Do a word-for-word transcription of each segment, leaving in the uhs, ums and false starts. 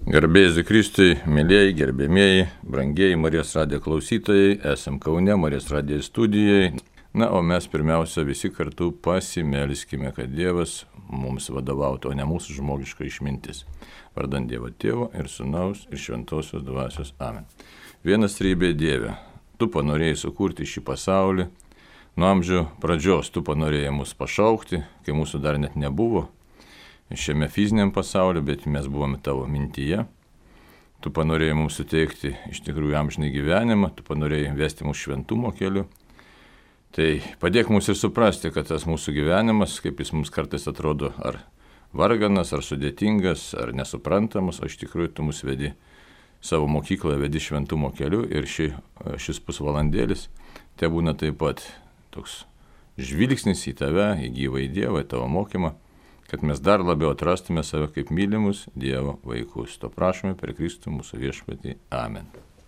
Garbėsiu Kristui, mėlyjeji, gerbėmieji, brangieji Marijos radijo klausytojai, esam Kaune, Marijos radijo studijai. Na, o mes pirmiausia visi kartu pasimelskime, kad Dievas mums vadovautų, o ne mūsų žmogiška išmintis. Vardant Dievo Tėvo ir Sūnaus ir Šventosios Dvasios. Amen. Vienas trejybė Dieve, tu panorėjai sukurti šį pasaulį, nuo amžių pradžios tu panorėjai mus pašaukti, kai mūsų dar net nebuvo šiame fiziniam pasauliu, bet mes buvome tavo mintyje. Tu panorėjai mums suteikti iš tikrųjų amžinai gyvenimą, tu panorėjai vesti mūsų šventumo keliu. Tai padėk mums ir suprasti, kad tas mūsų gyvenimas, kaip jis mums kartais atrodo ar varganas, ar sudėtingas, ar nesuprantamas, o iš tikrųjų tu mus vedi savo mokykloje, vedi šventumo keliu ir ši, šis pusvalandėlis te būna taip pat toks žvilgsnis į tave, į gyvą į Dievą, į tavo mokymą, kad mes dar labiau atrastume save kaip mylimus Dievo vaikus. To prašome per Kristų mūsų viešpatį. Amen.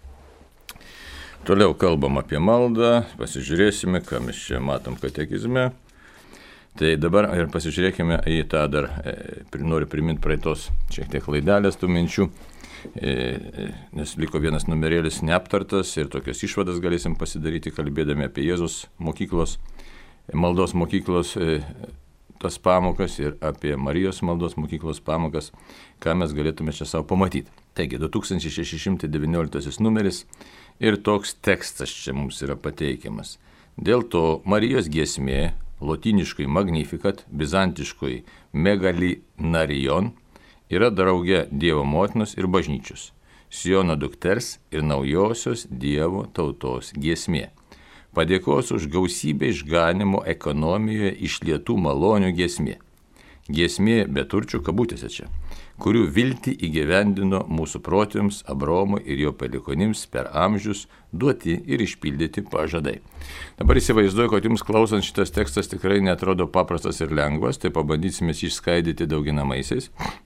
Toliau kalbam apie maldą, pasižiūrėsime, ką mes čia matom katekizme. Tai dabar ir pasižiūrėkime į tą dar, e, noriu priminti praeitos šiek tiek laidelės tų minčių, e, nes liko vienas numerėlis neaptartas ir tokias išvadas galėsim pasidaryti, kalbėdami apie Jėzus mokyklos, maldos mokyklos e, tas pamokas ir apie Marijos maldos mokyklos pamokas, ką mes galėtume čia savo pamatyti. Taigi, du tūkstančiai šeši šimtai devynioliktasis numeris ir toks tekstas čia mums yra pateikiamas. Dėl to Marijos giesmė, lotyniškai Magnificat, bizantiškai Megalinarion, yra drauge Dievo motinos ir bažnyčios, Siono dukters ir naujosios Dievo tautos giesmė. Padėkos už gausybę išganimo ekonomijoje išlietų malonių giesmė. Giesmė be turčių kabutėse čia, kurių viltį įgyvendino mūsų protėms Abraomui ir jo palikonims per amžius duoti ir išpildyti pažadai. Dabar įsivaizduoju, kad jums klausant šitas tekstas tikrai netrodo paprastas ir lengvas, tai pabandysime jį išskaidyti dauginamaisiais.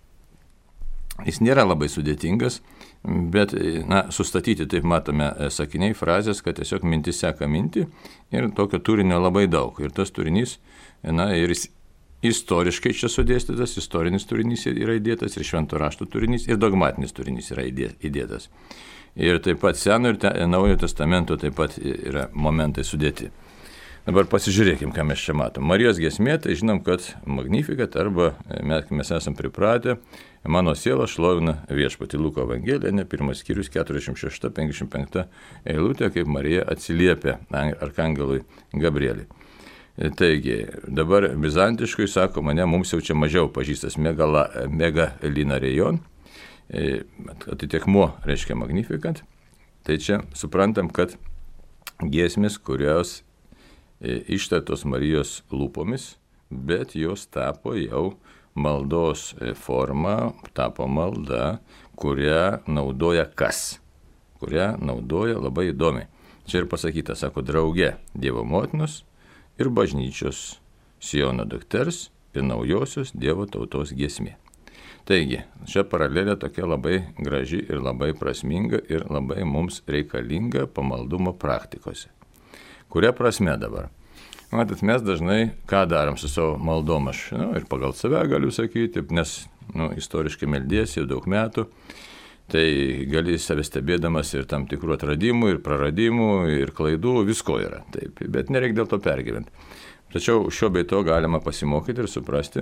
Jis nėra labai sudėtingas, bet na, sustatyti, taip matome, sakiniai, frazės, kad tiesiog mintis seka mintį ir tokio turinio labai daug. Ir tas turinys, na, ir istoriškai čia sudėstytas, istorinis turinys yra įdėtas, ir švento rašto turinys, ir dogmatinis turinys yra įdėtas. Ir taip pat Seno ir Naujojo testamento taip pat yra momentai sudėti. Dabar pasižiūrėkim, ką mes čia matom. Marijos giesmė, tai žinom, kad Magnificat, arba mes, mes esam pripratę, mano siela šlovina viešpatį. Luko Evangelija, ne pirmas skyrius, keturiasdešimt šešta penkiasdešimt penkta eilutė, kaip Marija atsiliepia arkangelui Gabrieliui. Taigi, dabar bizantiškai sako, mane mums jau čia mažiau pažįstas Megalinarion, atitekmuo reiškia Magnificat. Tai čia suprantam, kad giesmės, kurios ištartos Marijos lūpomis, bet jos tapo jau maldos forma, tapo malda, kurią naudoja kas? Kurią naudoja labai įdomiai. Čia ir pasakyta, sako, drauge Dievo motinos ir bažnyčios, Siono dukters ir naujosios Dievo tautos giesmė. Taigi, čia paralelė tokia labai graži ir labai prasminga ir labai mums reikalinga pamaldumo praktikose. Kuria prasme dabar? Matot, mes dažnai ką darom su savo maldom, aš nu, ir pagal save galiu sakyti, nes nu, istoriškai meldiesi jau daug metų, tai gali save stebėdamas ir tam tikrų atradimų, ir praradimų, ir klaidų, visko yra. Taip, bet nereikia dėl to pergyventi. Tačiau šio bei to galima pasimokyti ir suprasti,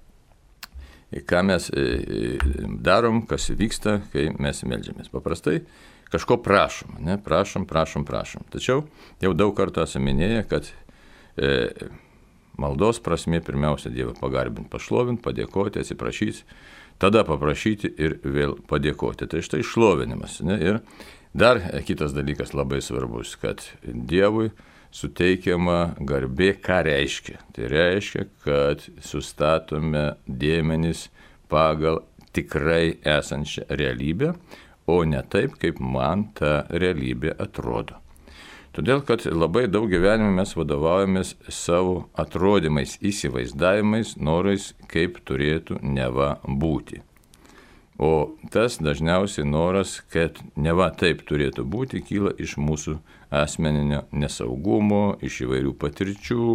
ką mes darom, kas vyksta, kai mes meldžiamės. Paprastai kažko prašom, ne? prašom, prašom, prašom. Tačiau jau daug kartų esame minėję, kad e, maldos prasmė pirmiausia Dievą pagarbinti, pašlovinti, padėkoti, atsiprašyti, tada paprašyti ir vėl padėkoti. Tai štai šlovinimas. Ne? Ir dar kitas dalykas labai svarbus, kad Dievui suteikiama garbė, ką reiškia. Tai reiškia, kad sustatome dėmenis pagal tikrai esančią realybę, o ne taip, kaip man ta realybė atrodo. Todėl, kad labai daug gyvenime mes vadovaujamės savo atrodymais, įsivaizdavimais, norais, kaip turėtų neva būti. O tas dažniausiai noras, kad neva taip turėtų būti, kyla iš mūsų asmeninio nesaugumo, iš įvairių patirčių.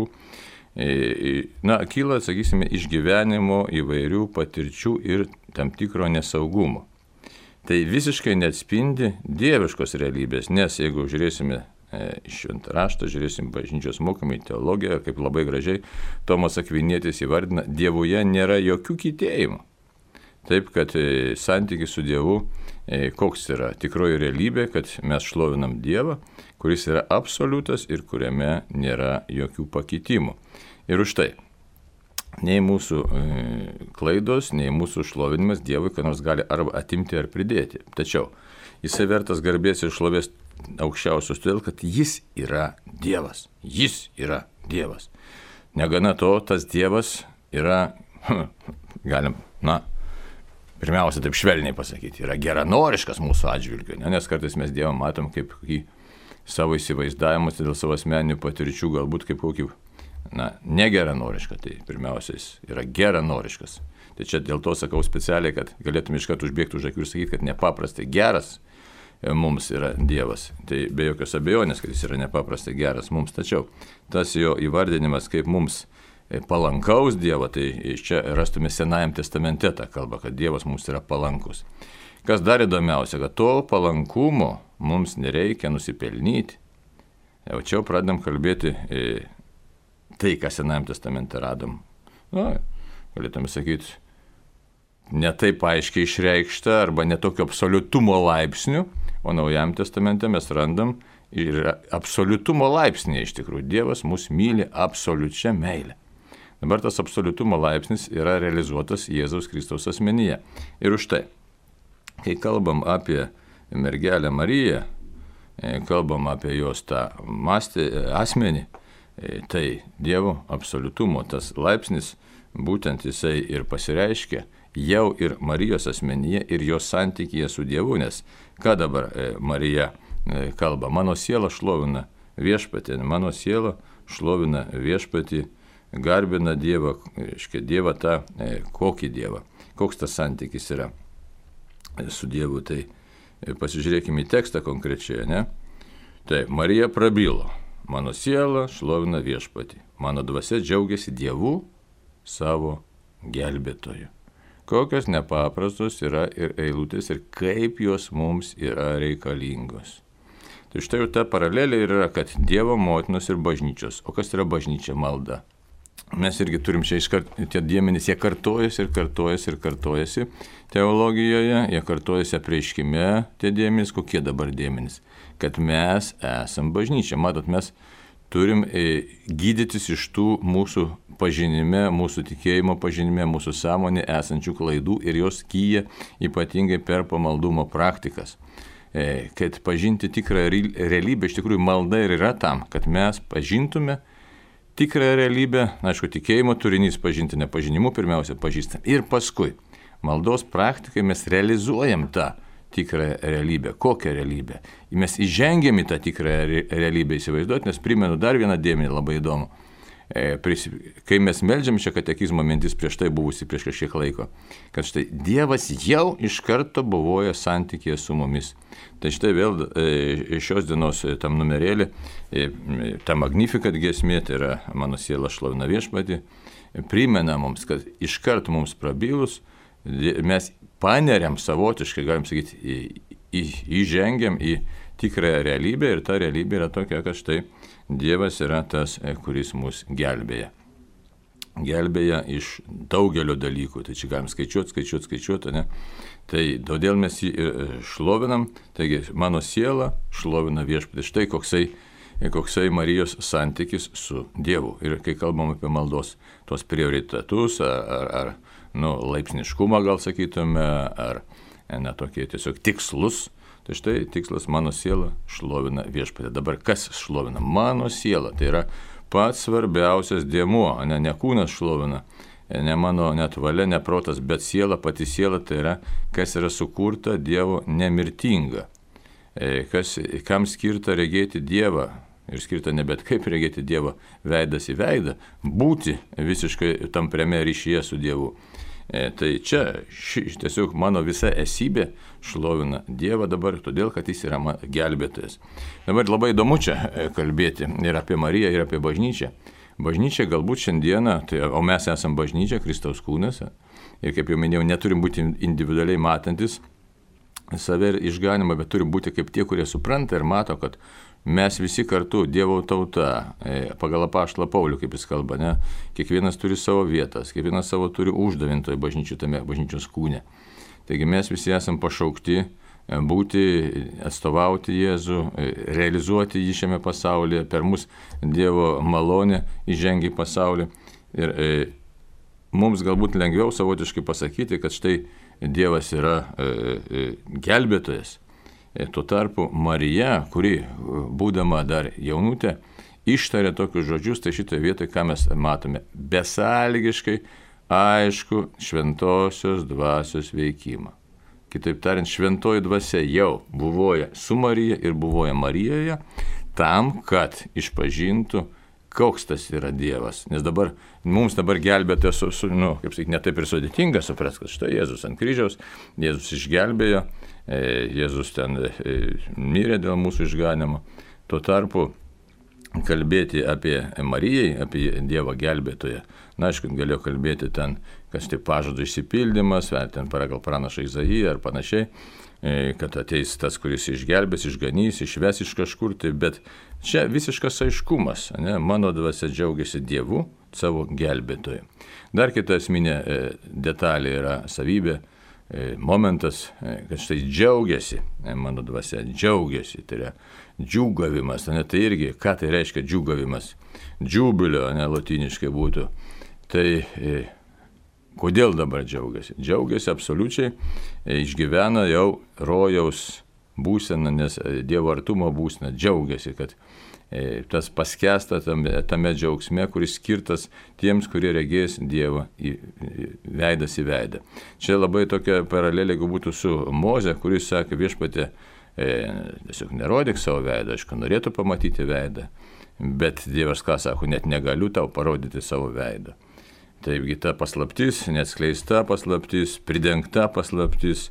Na, kyla, sakysime, iš gyvenimo įvairių patirčių ir tam tikro nesaugumo. tai visiškai neatspindi dieviškos realybės, nes jeigu žiūrėsime iš šventą raštą, žiūrėsim bažnyčios mokymai, teologiją, kaip labai gražiai Tomas Akvinietis įvardina, Dievuje nėra jokių kitėjimų. Taip, kad santykis su Dievu, koks yra tikroji realybė, kad mes šlovinam Dievą, kuris yra absoliutas ir kuriame nėra jokių pakitimų. Ir už tai nei mūsų klaidos, nei mūsų šlovinimas Dievui, ką nors gali arba atimti ar pridėti. Tačiau jisai vertas garbės ir šlovės aukščiausios, todėl, kad jis yra Dievas. Jis yra Dievas. Negana to, tas Dievas yra, galim, na, pirmiausia, taip švelniai pasakyti, yra geranoriškas mūsų atžvilgiu, ne? Nes kartais mes Dievą matom kaip kokį savo įsivaizdavimus, dėl savo asmeninių patirčių, galbūt kaip kokį, na, negeranorišką, tai pirmiausia, jis yra geranoriškas. Tai čia dėl to sakau specialiai, kad galėtume iš karto užbėgti už akių ir sakyti, kad nepaprastai geras mums yra Dievas. Tai be jokios abejonės, kad jis yra nepaprastai geras mums, tačiau tas jo įvardinimas kaip mums palankaus Dievo, tai čia rastume Senajam testamente tą kalbą, kad Dievas mums yra palankus. Kas dar įdomiausia, kad to palankumo mums nereikia nusipelnyti. Jau čia pradedam kalbėti tai, ką Senajam testamente radom. Na, galėtume sakyti, ne taip aiškiai išreikšta arba ne tokio absoliutumo laipsnių, o Naujam testamente mes randam ir absoliutumo laipsnį iš tikrųjų. Dievas mus myli absoliučia meile. Dabar tas absoliutumo laipsnis yra realizuotas Jėzaus Kristaus asmenyje. Ir už tai, kai kalbam apie mergelę Mariją, kalbam apie jos tą mąstį, asmenį, tai Dievo absoliutumo tas laipsnis, būtent jisai ir pasireiškia jau ir Marijos asmenyje ir jos santykyje su Dievu, nes ką dabar Marija kalba? Mano siela šlovina viešpatį, mano siela šlovina viešpatį, garbina Dievą, reiškia Dievą tą, kokį Dievą, koks tas santykis yra su Dievu. Tai pasižiūrėkime į tekstą konkrečiai, ne? Tai Marija prabilo, mano siela šlovina viešpatį, mano dvasia džiaugiasi Dievu savo gelbėtoju. Kokios nepaprastos yra ir eilutės ir kaip jos mums yra reikalingos. Tai štai jau ta paralelė yra, kad Dievo motinos ir bažnyčios. O kas yra bažnyčia? Malda. Mes irgi turim čia iškart, tie dėmenys, jie kartojasi ir kartojasi ir kartojasi teologijoje, jie kartojasi apreiškime, tie dėmenys, kokie dabar dėmenys? Kad mes esam bažnyčia. Matot, mes turim gydytis iš tų mūsų pažinime, mūsų tikėjimo pažinime, mūsų sąmonė esančių klaidų ir jos kyja ypatingai per pamaldumo praktikas. Kad pažinti tikrą realybę, iš tikrųjų malda ir yra tam, kad mes pažintume tikrą realybę, aišku, tikėjimo turinys pažinti nepažinimu pirmiausia pažįstam. Ir paskui maldos praktikai mes realizuojam tą tikrą realybę. Kokią realybę? Mes įžengėm į tą tikrą realybę įsivaizduoti, nes primenu dar vieną dėmenį labai įdomu. Kai mes meldžiam šią katekizmo mintis prieš tai buvusi prieš kažkiek laiko, kad štai Dievas jau iš karto buvoja santykėje su mumis. Tai štai vėl šios dienos tam numerėlį, ta Magnificat giesmė, tai yra mano siela šlovina viešpatį, primena mums, kad iš karto mums prabilus mes paneriam savotiškai, galim sakyti, į, į, įžengiam į tikrąją realybę ir ta realybė yra tokia, kad štai Dievas yra tas, kuris mus gelbėja. Gelbėja iš daugelio dalykų, tai čia galim skaičiuoti, skaičiuoti, skaičiuoti, ne? Tai todėl mes jį šlovinam, taigi mano siela šlovina viešpatį. Štai koksai, koksai Marijos santykis su Dievu. Ir kai kalbam apie maldos tos prioritetus, ar, ar, ar nu, laipsniškumą gal sakytume, ar ne tokie tiesiog tikslus, tai štai tikslas mano siela šlovina viešpatį. Dabar kas šlovina? Mano siela, tai yra pats svarbiausias dėmuo, ne, ne kūnas šlovina, ne mano net valia, ne protas, bet siela, pati siela, tai yra, kas yra sukurta Dievo nemirtinga, kas, kam skirta regėti Dievą, ir skirta ne bet kaip regėti Dievą veidas į veidą, būti visiškai tampriame ryšyje su Dievu. E, tai čia ši, tiesiog mano visa esybė šlovina Dievą dabar, todėl, kad jis yra gelbėtojas. Dabar labai įdomu čia kalbėti ir apie Mariją, ir apie bažnyčią. Bažnyčia galbūt šiandieną, tai, o mes esam bažnyčia, Kristaus kūnas, ir kaip jau minėjau, neturim būti individualiai matantis, save ir išganimą, bet turi būti kaip tie, kurie supranta ir mato, kad mes visi kartu, Dievo tauta, pagal apaštalą Paulių, kaip jis kalba, ne, kiekvienas turi savo vietas, kiekvienas savo turi uždavintį toje bažnyčioje, tame bažnyčios kūne. Taigi mes visi esame pašaukti būti, atstovauti Jėzų, realizuoti jį šiame pasaulyje, per mus Dievo malonė įžengia į pasaulį. Ir e, mums galbūt lengviau savotiškai pasakyti, kad štai Dievas yra e, e, gelbėtojas. E, tuo tarpu Marija, kuri, būdama dar jaunutė, ištarė tokius žodžius, tai šitoje vietoje, ką mes matome, besąlygiškai aišku šventosios dvasios veikimą. Kitaip tariant, šventoji dvasia jau buvoja su Marija ir buvoja Marijoje tam, kad išpažintų, koks tas yra Dievas. Nes dabar, mums dabar gelbėtojas, su, su, nu, kaip sakyti, netaip ir sudėtinga supras, kad štai Jėzus ant kryžiaus, Jėzus išgelbėjo, e, Jėzus ten e, mirė dėl mūsų išganimo. Tuo tarpu kalbėti apie Marijai, apie Dievo gelbėtoją, na, aišku, galėjo kalbėti ten, kas tai pažado išsipildymas, ar ten pagal pranašą Izaiją ar panašiai, kad ateis tas, kuris išgelbės, išganys, išves iš kažkur, tai, bet čia visiškas aiškumas, ne? Mano dvasia džiaugiasi Dievu, savo gelbėtoju. Dar kita esminė detalė yra savybė, momentas, kad štai džiaugiasi, mano dvasia džiaugiasi, tai yra džiūgavimas, ne? Tai irgi, ką tai reiškia džiūgavimas, džiubilio, ne, lotyniškai būtų, tai kodėl dabar džiaugiasi? Džiaugiasi absoliučiai, išgyvena jau rojaus būseną, nes Dievo artumo būseną, džiaugiasi, kad tas paskęsta tame, tame džiaugsme, kuris skirtas tiems, kurie regės Dievą į, į veidas į veidą. Čia labai tokia paralelė, jeigu būtų su Moze, kuris sakė viešpatie, e, tiesiog nerodyk savo veidą, aišku, norėtų pamatyti veidą, bet Dievas ką sako, net negaliu tau parodyti savo veidą. Taipgi ta paslaptis, neatskleista paslaptis, pridengta paslaptis,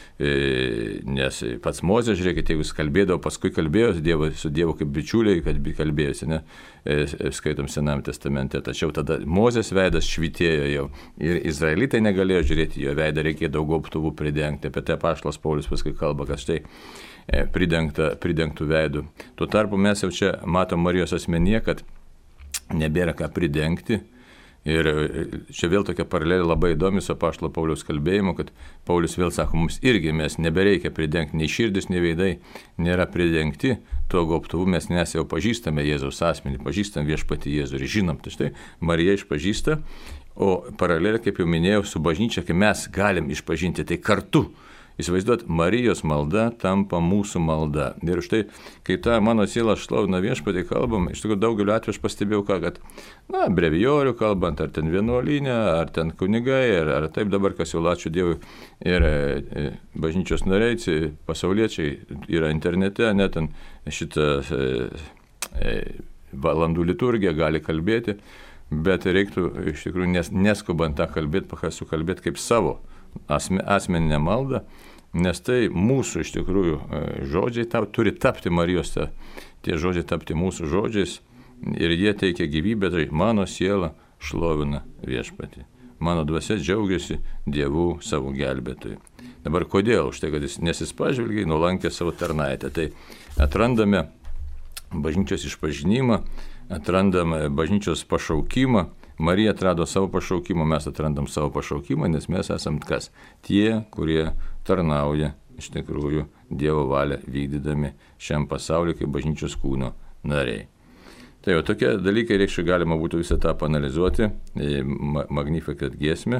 e, nes pats Mozė, žiūrėkite, jeigu jis kalbėdavo, paskui kalbėjo dievo, su Dievu kaip bičiuliai, kad kalbėjosi, ne, e, skaitom Senam testamente, tačiau tada Mozės veidas švytėjo jau ir izraelitai negalėjo žiūrėti jo veidą, reikėjo daug gobtuvų pridengti, apie tai apaštalas Paulius paskui kalba, kad štai e, pridengta, pridengtų veidų. Tuo tarpu mes jau čia matom Marijos asmenyje, kad nebėra ką pridengti. Ir čia vėl tokia paralelė labai įdomi su apaštalo Pauliaus kalbėjimu, kad Paulius vėl sako, mums irgi mes nebereikia pridengti, nei širdis, nei veidai nėra pridengti, tuo gobtuvu mes nes jau pažįstame Jėzaus asmenį, pažįstam viešpatį Jėzų ir žinom, tai štai Marija išpažįsta, o paralelė, kaip jau minėjau, su bažnyčia, kai mes galim išpažinti tai kartu. Įsivaizduot, Marijos malda tampa mūsų malda. Ir štai, kai ta mano siela šlovina viešpatį kalbam, iš tikrųjų daugeliu atveju aš pastebėjau, ką, kad, na, brevijorių kalbant, ar ten vienuolinė, ar ten kunigai, ar, ar taip dabar, kas jau ačiū Dievui, ir e, bažnyčios nariai, pasauliečiai yra internete, net ten šitą e, e, valandų liturgiją gali kalbėti, bet reiktų iš tikrųjų nes, neskubant tą kalbėti, sukalbėti kaip savo asme, asmeninę maldą, nes tai mūsų iš tikrųjų žodžiai tap, turi tapti Marijos, ta, tie žodžiai tapti mūsų žodžiais ir jie teikia gyvybę, tai mano siela šlovina viešpatį. Mano dvasia džiaugiasi Dievu savo gelbėtojui. Dabar kodėl? Už tai, kad jis nesispažvelgiai, nulankė savo tarnaitę. Tai atrandame bažnyčios išpažinimą, atrandame bažnyčios pašaukimą. Marija atrado savo pašaukimą, mes atrandam savo pašaukimą, nes mes esam kas? Tie, kurie tarnauja iš tikrųjų Dievo valią vykdydami šiam pasauliu kaip bažnyčios kūno nariai. Tai jau tokie dalykai, reikščiau, galima būtų visą tą panalizuoti, Magnificat giesmę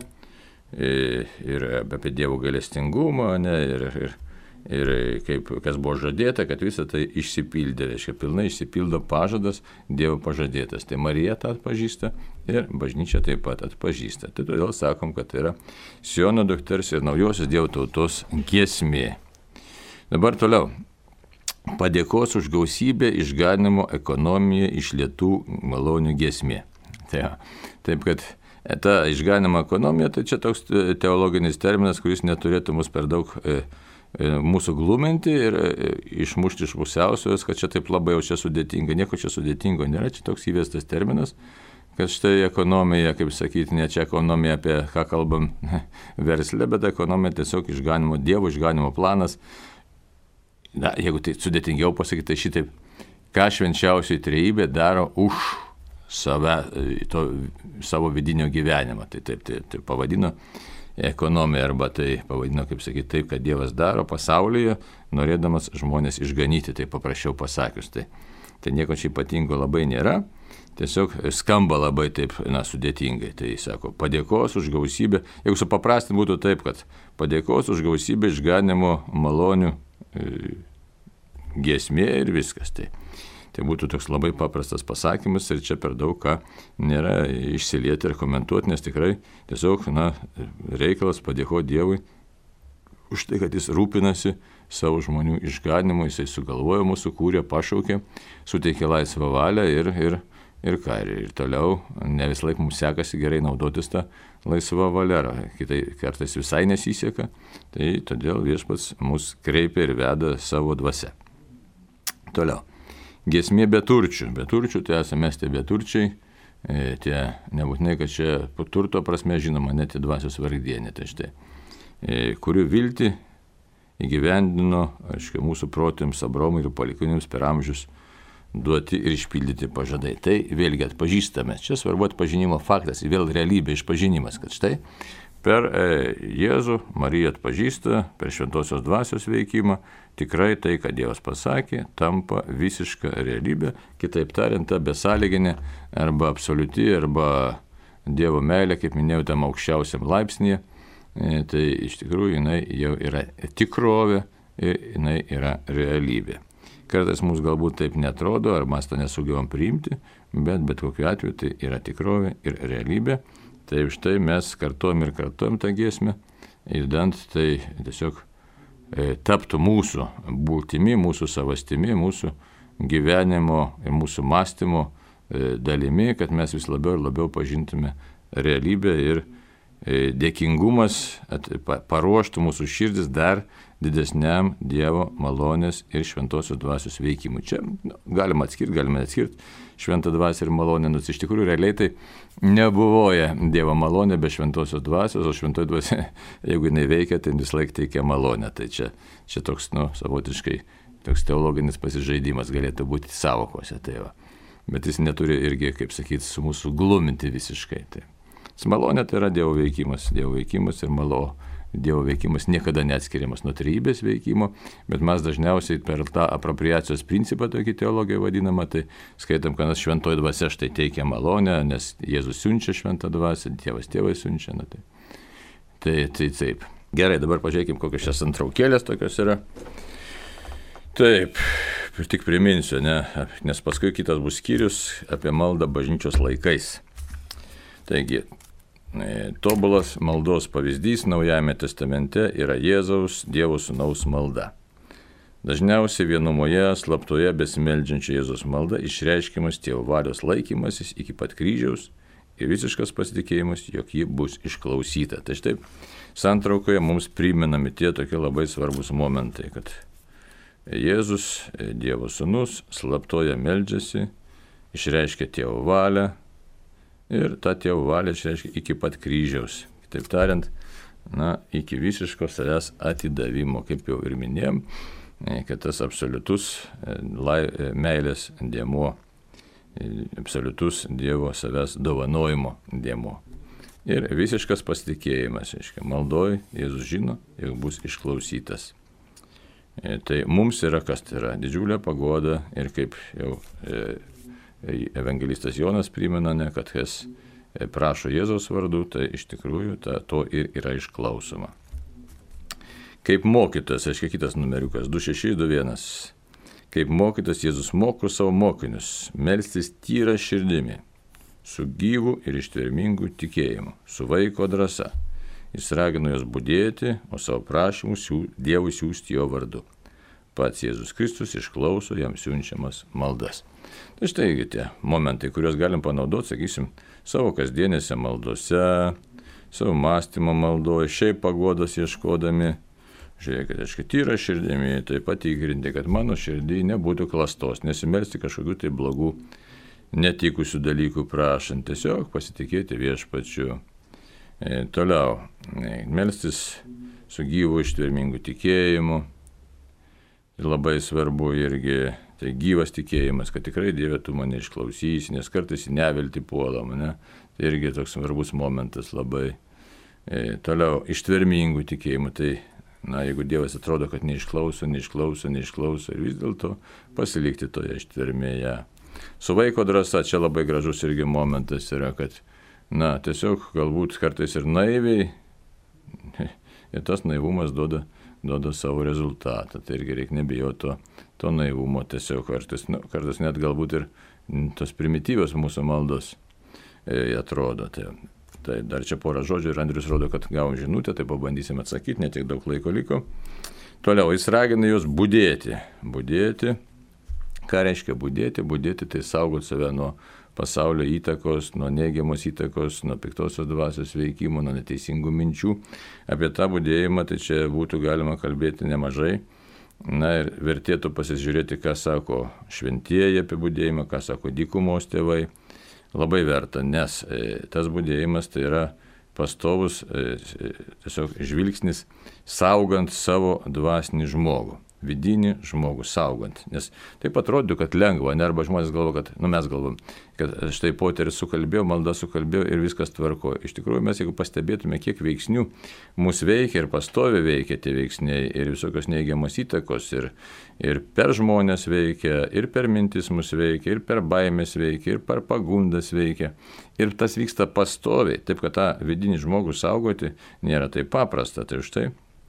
ir apie Dievo gailestingumą, ne, ir, ir, ir kaip, kas buvo žadėta, kad visą tai išsipildė, reiškia, pilnai išsipildo pažadas Dievo pažadėtas. Tai Marija tą atpažįsta ir bažnyčia taip pat atpažįsta. Tai todėl sakom, kad tai yra Siono dukters ir naujosios Dievo tautos giesmė. Dabar toliau. Padėkos už gausybę išganimo ekonomiją išlietų malonių giesmė. Tai, taip, kad ta išganimo ekonomija, tai čia toks teologinis terminas, kuris neturėtų mus per daug e, mūsų gluminti ir išmušti iš pusiausvėros, kad čia taip labai jau čia sudėtinga. Nieko čia sudėtingo nėra, čia toks įvestas terminas, kad štai ekonomija, kaip sakyti, ne čia ekonomija, apie ką kalbam versle, bet ekonomija tiesiog išganimo, Dievo išganimo planas. Na, jeigu tai sudėtingiau pasakyti, tai šitaip, ką švenčiausioji trejybė daro už save, to, savo vidinio gyvenimą. Tai taip, tai, tai pavadino ekonomija, arba tai pavadino, kaip sakyti, taip, kad Dievas daro pasaulyje, norėdamas žmonės išganyti, tai paprasčiau pasakius. Tai, tai nieko čia ypatingo labai nėra. Tiesiog skamba labai taip, na, sudėtingai. Tai sako, padėkos už gausybę. Jeigu supaprastinti būtų taip, kad padėkos už gausybę išganimo malonių e, giesmė ir viskas. Tai, tai būtų toks labai paprastas pasakymas ir čia per daug ką nėra išsilieti ir komentuoti, nes tikrai tiesiog, na, reikalas padėkoti Dievui už tai, kad jis rūpinasi savo žmonių išganimu, jisai sugalvojo, mūsų kūrė, pašaukė, suteikė laisvą valią ir, ir Ir ką, ir toliau ne vis laik mums sekasi gerai naudotis tą laisvą valią, kitai kartais visai nesiseka, tai todėl viešpats mus kreipia ir veda savo dvasia. Toliau, giesmė beturčių. Beturčių, tai esame mes tie beturčiai, e, tie nebūtinai, kad čia turto prasme, žinoma, net į dvasios vargdienė, tai štai, e, kurių viltį įgyvendino, aiškiai, mūsų protėms, Abraomui ir palikuonims per amžius duoti ir išpildyti pažadai. Tai vėlgi atpažįstame. Čia svarbu atpažinimo faktas, vėl realybė išpažinimas, kad štai per e, Jėzų Marija atpažįsta, per šventosios dvasios veikimą, tikrai tai, ką Dievas pasakė, tampa visiška realybė. Kitaip tariant, ta besąlyginė arba absoliuti, arba Dievo meilė, kaip minėjau, tam aukščiausiam laipsnėje, e, tai iš tikrųjų jinai jau yra tikrovė ir jinai yra realybė. Kartais mums galbūt taip netrodo, ar mes to nesugebam priimti, bet bet kokiu atveju tai yra tikrovė ir realybė. Tai štai mes kartuojam ir kartuojam tą giesmę, ir dant tai tiesiog e, taptų mūsų būtimi, mūsų savastimi, mūsų gyvenimo ir mūsų mąstymo e, dalimi, kad mes vis labiau ir labiau pažintume realybę ir e, dėkingumas at, pa, paruoštų mūsų širdis dar didesniam Dievo malonės ir šventosios dvasios veikimui. Čia nu, galima atskirti, galima atskirti šventą dvasią ir malonę, nors iš tikrųjų realiai tai nebuvoja Dievo malonė be šventosios dvasios, o šventoji dvasia, jeigu jinai veikia, tai vis laik teikia malonę. Tai čia, čia toks, nu, savotiškai toks teologinis pasižaidimas galėtų būti savokose. Tai va. Bet jis neturi irgi, kaip sakyti, su mūsų gluminti visiškai. Tai. Malonė tai yra Dievo veikimas, Dievo veikimas ir malo. Dievo veikimas niekada neatskiriamas nuo trejybės veikimo, bet mes dažniausiai per tą apropriacijos principą, tokį teologiją vadinamą, tai skaitam, kad šventoji dvasia štai teikia malonę, nes Jėzus siunčia šventą dvasią, Dievas tėvas siunčia. Na, tai. Tai, tai taip. Gerai, dabar pažiūrėkime, kokios šias antraukėlės tokios yra. Taip, tik priminsiu, ne, nes paskui kitas bus skyrius apie maldą bažnyčios laikais. Taigi, tobulas maldos pavyzdys Naujajame testamente yra Jėzaus Dievo Sūnaus malda. Dažniausiai vienumoje, slaptoje besimeldžiančio Jėzaus malda išreiškiamas Tėvo valios laikymasis iki pat kryžiaus ir visiškas pasitikėjimas, jog ji bus išklausyta. Tai štai santraukoje mums primenami tie tokie labai svarbus momentai, kad Jėzus, Dievo Sūnus, slaptoje meldžiasi, išreiškia Tėvo valią, ir tą Tėvo valią išreiškia iki pat kryžiaus. Kitaip tariant, na, iki visiško savęs atidavimo, kaip jau ir minėjom, kad tas absoliutus lai, meilės dėmuo, absoliutus Dievo savęs dovanojimo dėmuo. Ir visiškas pasitikėjimas, reiškia, maldoj Jėzus žino, jog bus išklausytas. Tai mums yra, kas tai yra didžiulė paguoda ir kaip jau e, evangelistas Jonas primena, ne, kad kas prašo Jėzaus vardu, tai iš tikrųjų ta, to ir yra išklausoma. Kaip mokytojas, aiškiai kitas numeriukas, du šeši du vienas. Kaip mokytojas Jėzus moko savo mokinius melstis tyra širdimi, su gyvu ir ištvermingu tikėjimu, su vaiko drąsa. Jis ragino juos budėti, o savo prašymus Dievui siųsti jo vardu. Pats Jėzus Kristus išklauso jam siunčiamas maldas. Tai štai tie momentai, kuriuos galim panaudoti, sakysim, savo kasdienėse maldose, savo mąstymo maldoje, šiaip paguodos ieškodami. Žiūrėkite, aiškiai, tyra širdimi, tai patikrinti, kad mano širdį nebūtų klastos, nesimelsti kažkokių tai blogų netikusių dalykų prašant, tiesiog pasitikėti viešpačiu. E, toliau, e, melstis su gyvu ištvermingu tikėjimu. Ir labai svarbu irgi tai gyvas tikėjimas, kad tikrai Dieve tu mane išklausysi, nes kartais į neviltį puolam, ne? Tai irgi toks svarbus momentas labai. E, toliau, ištvermingų tikėjimų, tai na, jeigu Dievas atrodo, kad neišklauso, neišklauso, neišklauso ir vis dėlto pasilikti toje ištvermėje. Su vaiko drąsa čia labai gražus irgi momentas yra, kad na, tiesiog galbūt kartais ir naiviai ir tas naivumas duoda duoda savo rezultatą. Tai irgi reikia nebijoti to, to naivumo tiesiog. Kartais, nu, kartais net galbūt ir tos primityvios mūsų maldos e, atrodo. Tai, tai dar čia porą žodžių ir Andrius rodo, kad gavom žinutę, tai pabandysim atsakyti, netiek daug laiko liko. Toliau, jis ragina jūs budėti. Budėti. Ką reiškia budėti? Budėti tai saugoti save nuo pasaulio įtakos, nuo neigiamos įtakos, nuo piktosios dvasios veikimo, nuo neteisingų minčių. Apie tą budėjimą tai čia būtų galima kalbėti nemažai. Na ir vertėtų pasižiūrėti, ką sako šventieji apie budėjimą, ką sako dykumos tėvai. Labai verta, nes tas budėjimas tai yra pastovus tiesiog žvilgsnis saugant savo dvasinį žmogų. Vidinį žmogų saugant. Nes taip atrodo, kad lengva, ne, arba žmonės galvo, kad, nu mes galvom, kad štai poteris sukalbėjo, malda sukalbėjo ir viskas tvarko. Iš tikrųjų mes, jeigu pastebėtume, kiek veiksnių mūsų veikia ir pastovi veikia tie veiksniai ir visokios neigiamos įtakos ir, ir per žmonės veikia, ir per mintis mūsų veikia, ir per baimės veikia, ir per pagundas veikia. Ir tas vyksta pastoviai, taip kad tą vidinį žmogų saugoti nėra taip paprasta. Tai štai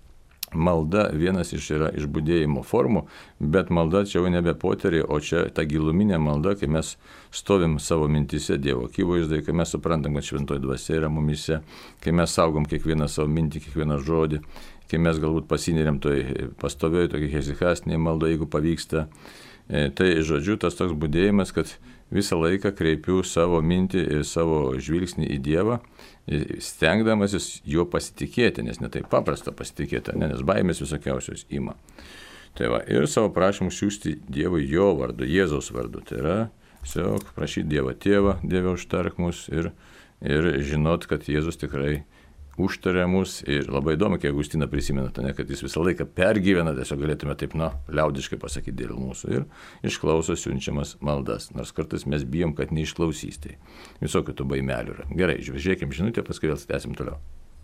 malda vienas iš yra iš budėjimo formų, bet malda čia jau nebe poteriai, o čia ta giluminė malda, kai mes stovim savo mintise Dievo akivaizdai, kai mes suprantam, kad šventoji dvasia yra mumise, kai mes saugom kiekvieną savo mintį, kiekvieną žodį, kai mes galbūt pasineriam toj pastovioj, tokia hezikastinė malda, jeigu pavyksta. E, tai žodžiu, tas toks budėjimas, kad visą laiką kreipiu savo mintį ir savo žvilgsnį į Dievą, stengdamasis juo pasitikėti, nes ne taip paprasta pasitikėti, ne, nes baimės visokiausios ima. Tai va, ir savo prašymų siųsti Dievui jo vardu, Jėzaus vardu. Tai yra, tiesiog prašyti Dievą tėvą, Dieve užtark mus ir, ir žinot, kad Jėzus tikrai užtaria mus. Ir labai įdomu, kai Augustina prisimenate, ne, kad jis visą laiką pergyvena, tiesiog galėtume taip, na, liaudiškai pasakyti dėl mūsų ir išklauso siunčiamas maldas. Nors kartais mes bijom, kad neišklausys. Tai visokių tų baimelių yra. Gerai, žiūrėkim žinutę, paskui vėl tęsim toliau.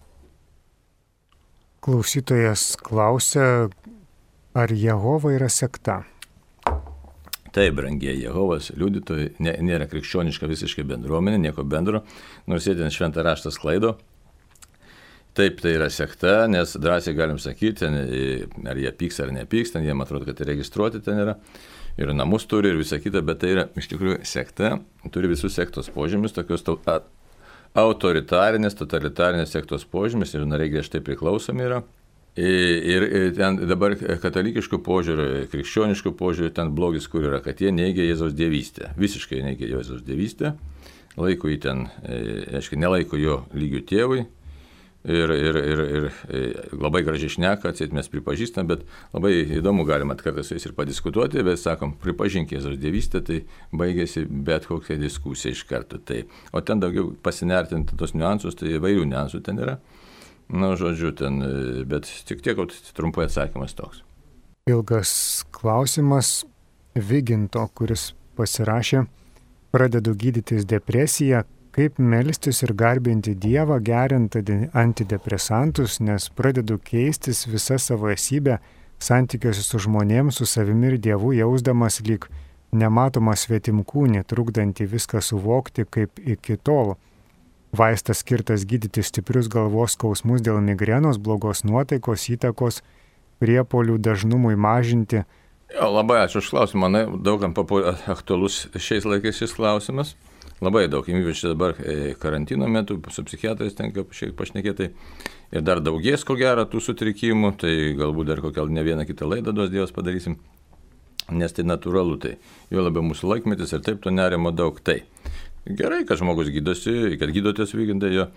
Klausytojas klausia, ar Jehova yra sekta? Taip, brangieji, Jehovos liudytojai nėra krikščioniška visiškai bendruomenė, nieko bendro, nors jie ten šventą raštą sklaido. Taip, tai yra sekta, nes drąsiai galim sakyti, ar jie pyks ar nepyks, ten jiem atrodo, kad registruoti ten yra, ir namus turi, ir visą kitą, bet tai yra iš tikrųjų sekta, turi visus sektos požymius, tokios autoritarinės, totalitarinės sektos požymis, ir nariai griežtai priklausomi yra. Ir, ir ten dabar katalikiškų požiūrių, krikščioniškų požiūrių, ten blogis kur yra, kad jie neigia Jėzaus dievystę, visiškai neigia Jėzaus dievystę, laiko jį ten, aiškiai, nelaiko jo lygių tėvui. Ir, ir, ir, ir labai gražiai šneka, atseit mes pripažįstam, bet labai įdomu galima kartais su jais ir padiskutuoti, bet sakom, pripažink Jėzaus dievystę, tai baigėsi bet kokia diskusija iš karto. Tai, o ten daugiau pasinertinti tos niuansus, tai įvairių niuansų ten yra. Na, žodžiu, ten, bet tik tiek, kad trumpai atsakymas toks. Ilgas klausimas Viginto, kuris pasirašė, pradedu gydytis depresiją. Kaip melstis ir garbinti Dievą, geriant antidepresantus, nes pradedu keistis visą savo esybę, santykiuose su žmonėms, su savimi ir Dievu, jausdamas lyg nematomą svetimkūnį, trukdantį viską suvokti kaip iki tol. Vaistas skirtas gydyti stiprius galvos skausmus dėl migrenos, blogos nuotaikos, įtakos, priepuolių dažnumui mažinti. Jo, labai ačiū už klausimą, man daugam aktualus šiais laikais šis klausimas. Labai daug, ypač dabar karantino metu, su psichiatrais tenka šiek pašnekėti ir dar daugės ko gero tų sutrikimų, tai galbūt dar kokią ne vieną kitą laidą duos Dievas padarysim, nes tai natūralu, tai jau labiau mūsų laikmetis ir taip to nerimo daug. Tai gerai, kad žmogus gydosi, kad gydotės Vygintai jo,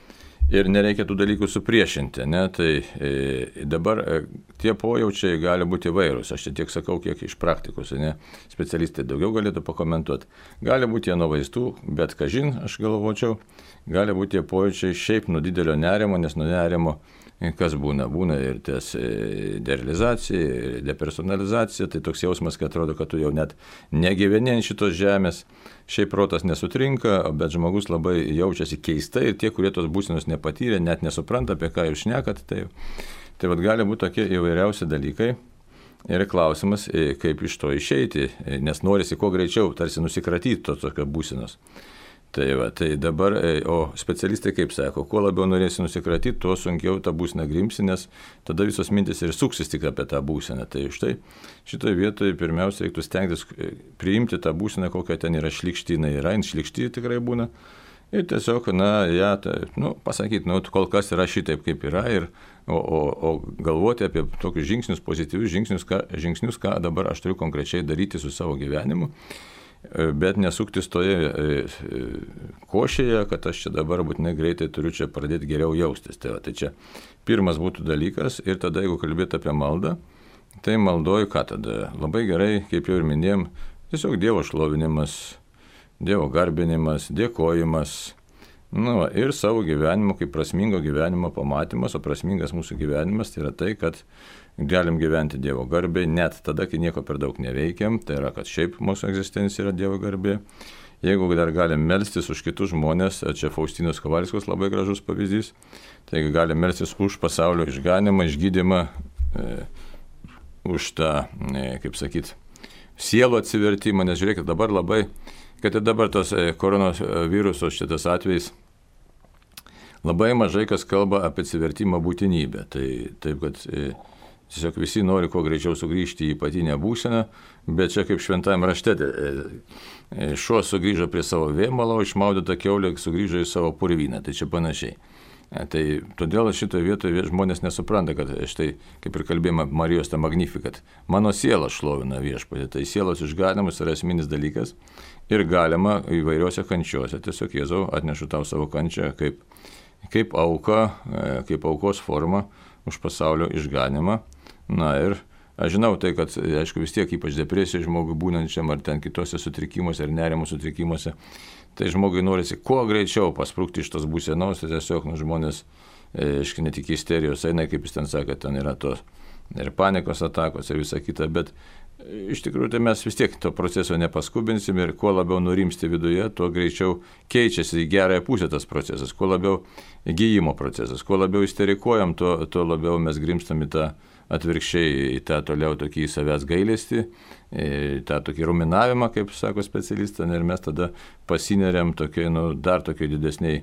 ir nereikia tų dalykų supriešinti. Ne? Tai e, dabar e, tie pojaučiai gali būti įvairūs. Aš čia tiek sakau, kiek iš praktikos, ne? Specialistai daugiau galėtų pakomentuoti. Gali būti jie nuo vaistų, bet kažin, aš galvočiau, gali būti tie pojaučiai šiaip nuo didelio nerimo, nes nuo nerimo kas būna? Būna ir ties derealizacija, ir depersonalizacija, tai toks jausmas, kad atrodo, kad tu jau net negyveni ant šitos žemės, šiaip protas nesutrinka, bet žmogus labai jaučiasi keistai ir tie, kurie tos būsenos nepatyrė, net nesupranta, apie ką jūs šnekat, tai, tai vat gali būti tokie įvairiausi dalykai. Ir klausimas, kaip iš to išeiti, nes norisi kuo greičiau tarsi nusikratyti to tokio būsenos. Tai, va, tai dabar, o specialistai kaip sako, kuo labiau norėsi nusikratyti, tuo sunkiau tą būseną grimsi, nes tada visos mintis ir suksis tik apie tą būseną. Tai štai šitoje vietoje pirmiausia reiktų stengtis priimti tą būseną, kokia ten yra šlykšti, jinai yra, šlykšti tikrai būna. Ir tiesiog, na, ja, tai, nu, pasakyti, nu, kol kas yra šitaip, kaip yra, ir, o, o, o galvoti apie tokius žingsnius, pozityvius žingsnius ką, žingsnius, ką dabar aš turiu konkrečiai daryti su savo gyvenimu. Bet nesuktis toje košėje, kad aš čia dabar būtinai greitai turiu čia pradėti geriau jaustis. Tai, va, tai čia pirmas būtų dalykas ir tada, jeigu kalbėti apie maldą, tai maldoju ką tada? Labai gerai, kaip jau ir minėjom, tiesiog Dievo šlovinimas, Dievo garbinimas, dėkojimas, nu, va, ir savo gyvenimo, kaip prasmingo gyvenimo pamatymas, o prasmingas mūsų gyvenimas tai yra tai, kad galim gyventi Dievo garbėje, net tada, kai nieko per daug neveikiam, tai yra, kad šiaip mūsų egzistencija yra Dievo garbėje. Jeigu dar galim melstis už kitus žmonės, čia Faustinos Kovalskos labai gražus pavyzdys, tai galim melstis už pasaulio išganimą, išgydymą, e, už tą, e, kaip sakyt, sielų atsivertimą, nes žiūrėkit, dabar labai, kad ir dabar tos e, koronavirusos šitas atvejs, labai mažai kas kalba apie atsivertimą būtinybę. Tai taip, kad e, tiesiog visi nori kuo greičiau sugrįžti į ypatinę būseną, bet čia kaip šventajame rašte, šuo sugrįžo prie savo vėmalo, išmaudyta kiaulė sugrįžo į savo purvyną, tai čia panašiai. Tai todėl šitoje vietoje žmonės nesupranta, kad štai, kaip ir kalbėjome Marijos tą Magnificat, mano siela šlovina viešpatį, tai sielos išganimas yra esminis dalykas ir galima įvairiuose kančiuose, tiesiog Jėzau atnešu tau savo kančią kaip, kaip auka, kaip aukos forma už pasaulio išganimą. Na ir aš žinau tai, kad, aišku, vis tiek ypač depresija žmogui būnančiam ar ten kitose sutrikimuose ar nerimo sutrikimuose, tai žmogui norisi kuo greičiau pasprūkti iš tos būsenos, tai tiesiog nu, žmonės, aišku, ne tik isterijos eina, kaip jis ten sakė, ten yra tos ir panikos atakos ir visa kita, bet iš tikrųjų tai mes vis tiek to proceso nepaskubinsim ir kuo labiau nurimsti viduje, tuo greičiau keičiasi į gerąją pusę tas procesas, kuo labiau gyjimo procesas, kuo labiau isterikuojam, tuo, tuo labiau mes grimstam į tą atvirkščiai, į tą toliau tokį savęs gailestį, tą tokį ruminavimą, kaip sako specialistai, ir mes tada pasineriam tokiai, nu, dar tokiai didesniai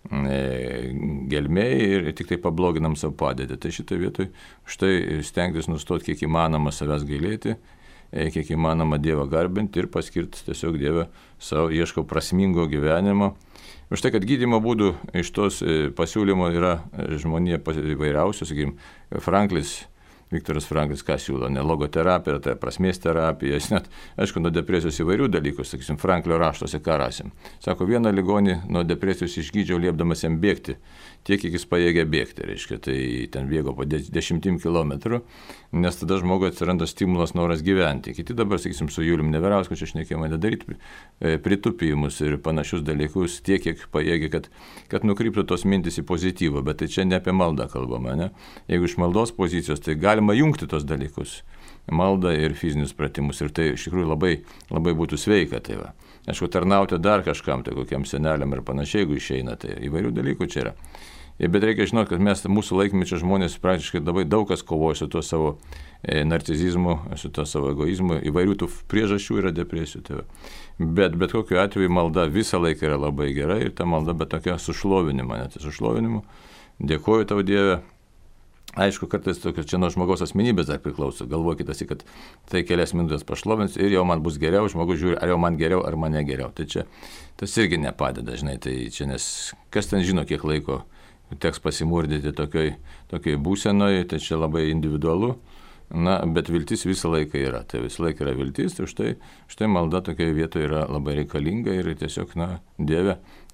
gelmėjai ir tik tai pabloginam savo padėtį. Tai šitoje vietoje štai stengtis nustoti kiek įmanoma savęs gailėti, kiek įmanoma Dievą garbinti ir paskirti tiesiog Dievą savo, ieškau prasmingo gyvenimo. Už tai, kad gydymo būdų iš tos pasiūlymo yra žmonija įvairiausių, sakykime, Franklis, Viktoras Franklis, ką siūlo, ne logoterapija, tai prasmės terapija, jis net, aišku, nuo depresijos įvairių dalykų, sakysim, Franklio raštuose, ką rasim. Sako, vieną ligonį nuo depresijos išgydžiau liepdamas jam bėgti, tiek, kiek jis pajėgia bėgti, reiškia, tai ten bėgo po dešimtim kilometrų, nes tada žmogui atsiranda stimulas noras gyventi. Kiti dabar, sakysim, su Julium Neverausku, čia šnekėjome, daryti pritupimus ir panašius dalykus, tiek, kiek pajėgia, kad, kad nukryptų tos mintis į pozityvą, bet tai čia ne apie maldą kalbama, ne? Jeigu iš maldos pozicijos, tai galima jungti tos dalykus, maldą ir fizinius pratimus, ir tai iš tikrųjų labai, labai būtų sveika. Tai va. Aišku, tarnauti dar kažkam, tai kokiam seneliam ir panašiai, jeigu išeina, tai įvairių dalykų čia yra. Bet reikia žinoti, kad mes, mūsų laikmečio žmonės, praktiškai labai daug kas kovoja su tuo savo e, narcizizmu, su tuo savo egoizmu, įvairių tų priežasčių yra depresijų. Tai bet, bet kokiu atveju malda visą laiką yra labai gera ir ta malda, bet tokia sušlovinimo, net sušlovinimu. Dėkoju tau, Dieve. Aišku, kartais tokios čia nuo žmogaus asmenybės dar priklauso. Galvokitasi, kad tai kelias minutės pašlovins ir jau man bus geriau, žmogus žiūri, ar jau man geriau, ar man negeriau. Tai čia tas irgi nepadeda, žinai, tai čia nes kas ten žino, kiek laiko teks pasimurdyti tokioj, tokioj būsenoje, tai čia labai individualu, na, bet viltis visą laiką yra, tai visą laiką yra viltis, tai štai, štai malda tokioje vietoje yra labai reikalinga ir tiesiog, na, Dieve,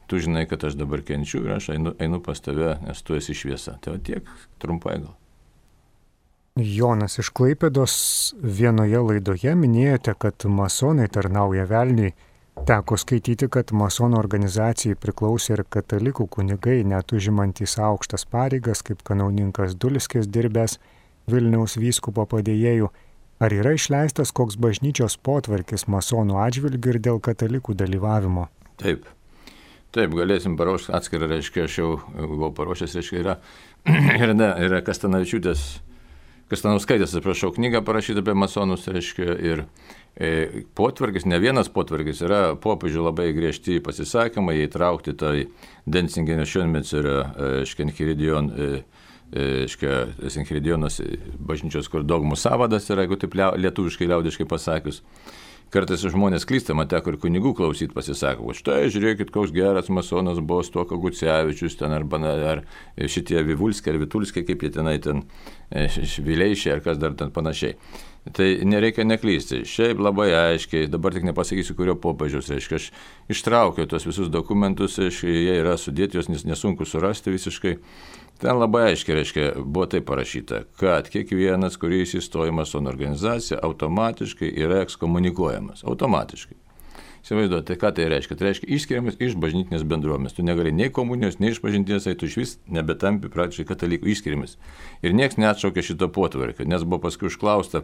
tu žinai, kad aš dabar kenčiu ir aš einu, einu pas tave, nes tu esi šviesa. Tai va tiek trumpai gal. Jonas iš Klaipėdos, vienoje laidoje minėjote, kad masonai tarnauja velniui. Teko skaityti, kad masonų organizacijai priklausė ir katalikų kunigai, net užimantys aukštas pareigas, kaip kanauninkas Dulskis dirbęs Vilniaus vyskupo padėjėjų. Ar yra išleistas koks bažnyčios potvarkis masonų atžvilgių ir dėl katalikų dalyvavimo? Taip. Taip, galėsim paruošti atskirą, reiškia, aš jau buvau paruošęs, reiškia, yra, yra, yra Kastanavičiūtės, Kastanauskaitės, atsiprašau, knygą parašyta apie masonus, reiškia, ir e, potvarkis, ne vienas potvarkis, yra popiežių labai griežti pasisakymai, jie įtraukti tai Denzingenio Šionmetcerio, Škenchiridion, Škenchiridionas bažnyčios, kur dogmų savadas yra, jeigu taip lietuviškai, liaudiškai pasakius. Kartais žmonės klysta, man teko ir kunigų klausyti pasisako, štai žiūrėkit, koks geras masonas buvo Stuoka Gucevičius ten, arba ar šitie Vivulskiai ar Vitulskiai, kaip jie tenai ten Vileišiai ar kas dar ten panašiai. Tai nereikia neklysti. Šiaip labai aiškiai, dabar tik nepasakysiu, kurio popiežiaus, reiškia, aš ištraukiau tos visus dokumentus, reiškia, jie yra sudėti, jos nesunku surasti visiškai. Ten labai aiškiai, reiškia, buvo taip parašyta, kad kiekvienas, kuris įstoja į masonų organizaciją, automatiškai yra ekskomunikuojamas. Automatiškai. Įsivaizduote, tai ką tai reiškia? Tai reiškia išskiriamas iš bažnytinės bendruomenės. Tu negali nei komunijos, nei išpažinties, tai tu iš vis nebetampi praktiškai katalikų išskiriamas. Ir nieks neatšaukė šito potvarkio, nes buvo paskui užklausta,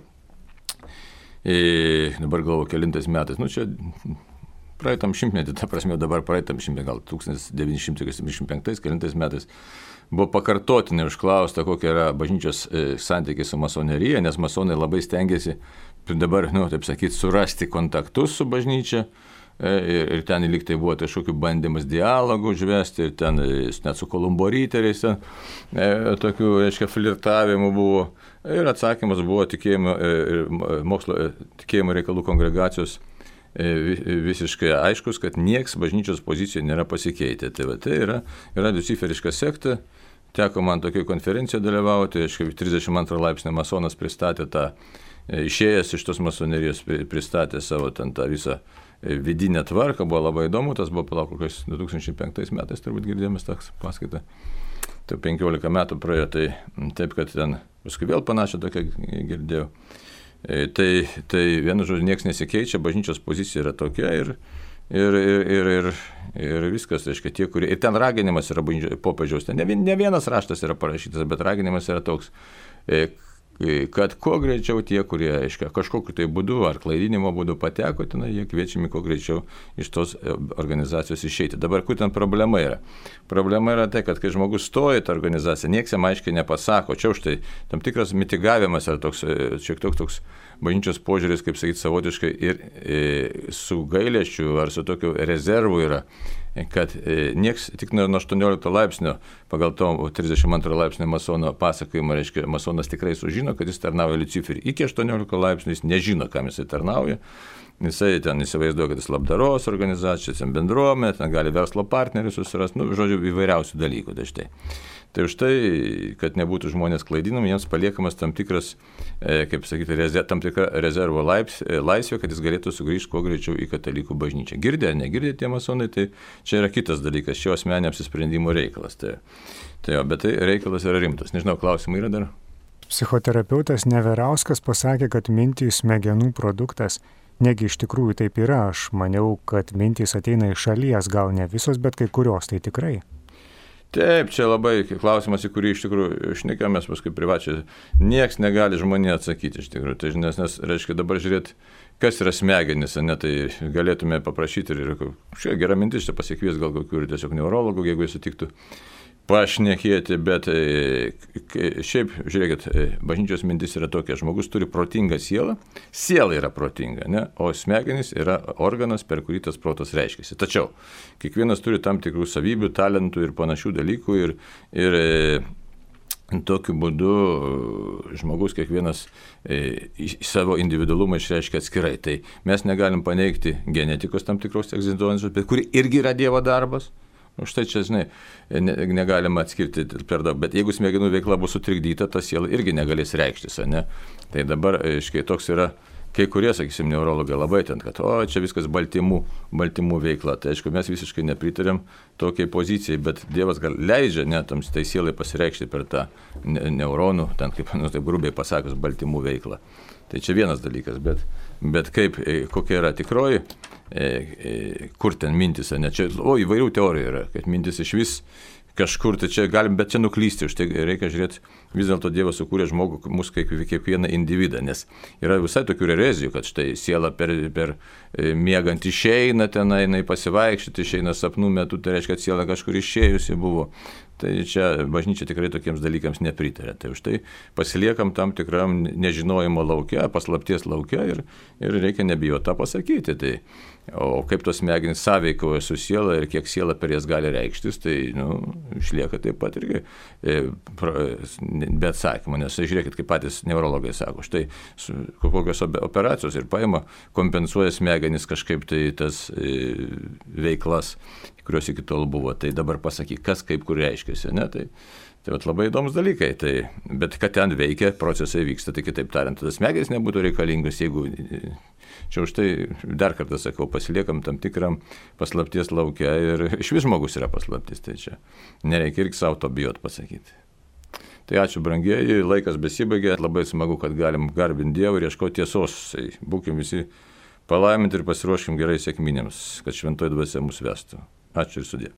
e, dabar galvoju, kelintais metais, nu čia praeitam šimtmetį, ta prasme dabar praeitam šimtmetį, gal tūkstantis devyni šimtai septyniasdešimt penktais, kelintais metais, buvo pakartotinai užklausta, kokia yra bažnyčios santykiai su masonerija, nes masonai labai stengiasi dabar, nu, taip sakyti, surasti kontaktus su bažnyčia ir, ir ten liktai buvo kažkokių bandymas dialogų užvesti, ir ten net su Kolumbo riteriais ten e, tokių, reiškia, flirtavimų buvo. Ir atsakymas buvo tikėjimo, e, mokslo, tikėjimo reikalų kongregacijos visiškai aiškus, kad nieks bažnyčios pozicijoje nėra pasikeitę. Tai, va, tai yra, yra luciferiška sekta, teko man tokiai konferencijoje dalyvauti, aišku, trisdešimt antrą laipsnį masonas pristatė tą, išėjęs iš tos masonerijos pristatė savo ten tą visą vidinę tvarką, buvo labai įdomu, tas buvo palauk kokiais du tūkstančiai penktais metais, turbūt girdėjomės toks paskaitą. Tai penkiolika metų praėjo, tai taip, kad ten paskui vėl panašią tokią girdėjau. Tai, tai vienu žodžiu, niekas nesikeičia, bažnyčios pozicija yra tokia ir, ir, ir, ir, ir, ir viskas, reiškia, tie, kurie... Ir ten raginimas yra popiežiaus, ten ne, ne vienas raštas yra parašytas, bet raginimas yra toks, kad kuo greičiau tie, kurie, aiškia, kažkokiu tai būdu ar klaidinimo būdu pateko, ten jie kviečiami kuo greičiau iš tos organizacijos išeiti. Dabar kur ten problema yra? Problema yra tai, kad kai žmogus stoja į tą organizaciją, nieks jam aiškiai nepasako. Čia už tai tam tikras mitigavimas ar toks, šiek tiek toks bažnyčios požiūris, kaip sakyti, savotiškai ir e, su gailesčiu ar su tokiu rezervu yra, kad e, nieks tik nuo aštuoniolikto laipsnio pagal to trisdešimt antrą laipsnio masono pasakojimą, reiškia, masonas tikrai sužino, kad jis tarnauja Luciferiui. Iki aštuoniolikto laipsnio jis nežino, kam jisai tarnauja. Jisai ten įsivaizduoja, kad jis labdaros organizacijos, ten bendruomenė, ten gali verslo partnerius susirasti, nu, žodžiu, įvairiausių dalykų. Tai štai. Tai už tai, kad nebūtų žmonės klaidinami, jiems paliekamas tam tikras, e, kaip sakyti, reze, tam tikra rezervo laips, e, laisvė, kad jis galėtų sugrįžti kuo greičiau į katalikų bažnyčią. Girdė ar negirdė tie masonai, tai čia yra kitas dalykas, šio asmenio apsisprendimo reikalas. Tai, tai jo, bet tai reikalas yra rimtas. Nežinau, klausimai yra dar? Psichoterapeutas Neverauskas pasakė, kad mintys smegenų produktas. Negi iš tikrųjų taip yra, aš maniau, kad mintys ateina iš šalies, gal ne visos, bet kai kurios tai tikrai. Taip, čia labai klausimas, į kurį iš tikrųjų šnekėmės paskui privačiai, nieks negali žmonė atsakyti iš tikrųjų. Tai, nes, nes, reiškia, dabar žiūrėti, kas yra smegenys, ne, tai galėtume paprašyti ir šią gerą mintis, čia pasikvies gal kokių ir tiesiog neurologų, jeigu jis sutiktų pašnekėti, bet šiaip, žiūrėkit, bažnyčios mintis yra tokia, žmogus turi protingą sielą, siela yra protinga, ne? O smegenys yra organas, per kurį tas protas reiškiasi. Tačiau kiekvienas turi tam tikrų savybių, talentų ir panašių dalykų ir, ir tokiu būdu žmogus kiekvienas į savo individualumą išreiškia atskirai. Tai mes negalim paneigti genetikos tam tikros egzistuojančios, bet kuri irgi yra Dievo darbas. Už tai čia, žinai, ne, negalima atskirti per daug, bet jeigu smegenų veikla bus sutrikdyta, ta siela irgi negalės reikštis, ne? Tai dabar, aiškiai, toks yra kai kurie, sakysim, neurologai labai ten, kad o čia viskas baltymų, baltymų veikla. Tai aišku, mes visiškai nepritarėm tokiai pozicijai, bet Dievas gal leidžia net tam tai sielai pasireikšti per tą neuronų, ten kaip, nu, taip grubiai pasakius, baltymų veiklą. Tai čia vienas dalykas, bet, bet kaip, kokia yra tikroji, kur ten mintis, ne čia, o įvairių teorijų yra, kad mintis iš vis kažkur, tai čia galim, bet čia nuklysti, už tai reikia žiūrėti, vis dėlto Dievas sukūrė žmogų, mūsų kaip kiekvieną individą, nes yra visai tokių erezijų, kad štai siela per, per miegant išeina tenai, jinai pasivaikščioti, išeina sapnų metu, tai reiškia, kad siela kažkur išėjusi buvo. Tai čia bažnyčia tikrai tokiems dalykams nepritarė. Tai už tai pasiliekam tam tikram nežinojimo laukia, paslapties laukia ir, ir reikia nebijoti tą pasakyti. Tai, o kaip tos smegenys sąveikauja su siela ir kiek siela per jas gali reikštis, tai nu, išlieka taip pat irgi be atsakymo. Nes žiūrėkit, kaip patys neurologai sako, štai kokios operacijos ir paima, kompensuoja smegenys kažkaip tai tas veiklas, kurios iki tol buvo. Tai dabar pasakyk, kas kaip kur reiškiasi, ne? Tai, tai vat, labai įdomus dalykai. Tai, bet kad ten veikia, procesai vyksta, tai kitaip tariant, tada smegenys nebūtų reikalingas, jeigu čia už tai dar kartą sakau, pasiliekam tam tikram paslapties laukia ir iš vis žmogus yra paslaptis, tai čia nereikia irgi savo to bijot pasakyti. Tai ačiū brangieji, laikas besibaigė, labai smagu, kad galim garbinti Dievą ir ieškoti tiesos. Tai būkim visi palaiminti ir pasiruoškim gerai sėkminėms, kad šventoji dvasia mus vestų. Ačiū ir sudie.